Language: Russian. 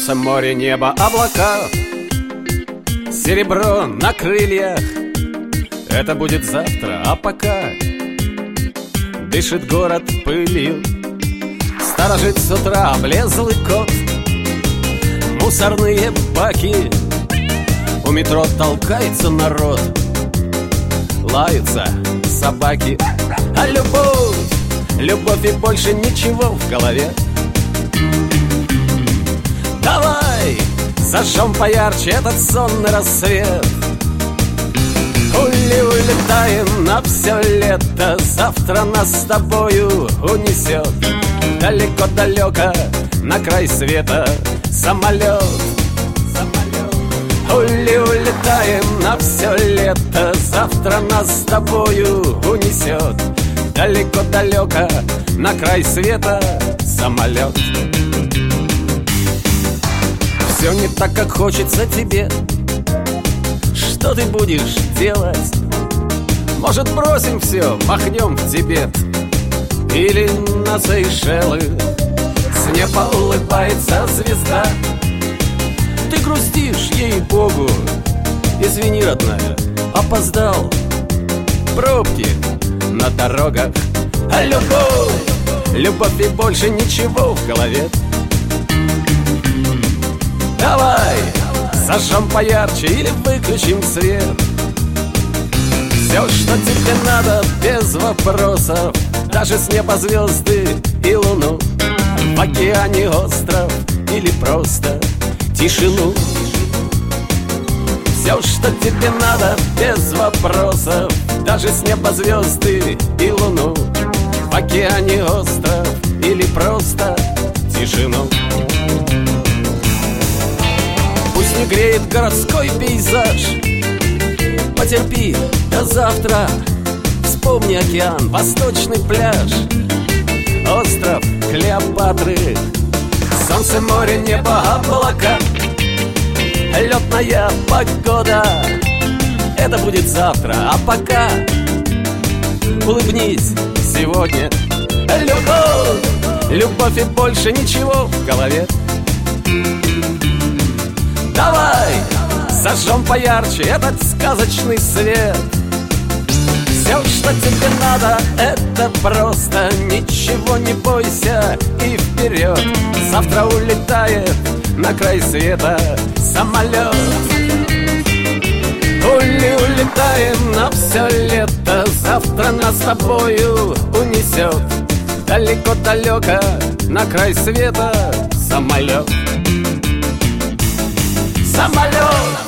Солнце, море, небо, облака, серебро на крыльях. Это будет завтра, а пока дышит город пылью. Сторожит с утра облезлый кот. Мусорные баки, у метро толкается народ. Лаются собаки. А любовь, любовь и больше ничего в голове. Давай зажжем поярче этот сонный рассвет. Улетаем на все лето. Завтра нас с тобою унесет далеко-далеко на край света самолет. Улетаем на все лето. Завтра нас с тобою унесет далеко-далеко на край света самолет. Все не так, как хочется тебе. Что ты будешь делать? Может, бросим все, махнем в Тибет или на Сейшелы? С неба улыбается звезда. Ты грустишь, ей-богу. Извини, родная, опоздал. Пробки на дорогах. А любовь, любовь и больше ничего в голове. Давай зажжем поярче или выключим свет. Все, что тебе надо, без вопросов. Даже с неба звезды и луну. В океане остров или просто тишину. Все, что тебе надо, без вопросов. Даже с неба звезды и луну. В океане остров или просто тишину. Пусть не греет городской пейзаж. Потерпи до завтра. Вспомни океан, восточный пляж, остров Клеопатры. Солнце, море, небо, облака, летная погода. Это будет завтра, а пока улыбнись сегодня. Любовь, любовь и больше ничего в голове. Давай зажжем поярче этот сказочный свет. Все, что тебе надо, это просто ничего не бойся и вперед. Завтра улетает на край света самолет. Улетаем на все лето. Завтра нас с тобою унесет далеко-далеко на край света самолет. Самолет.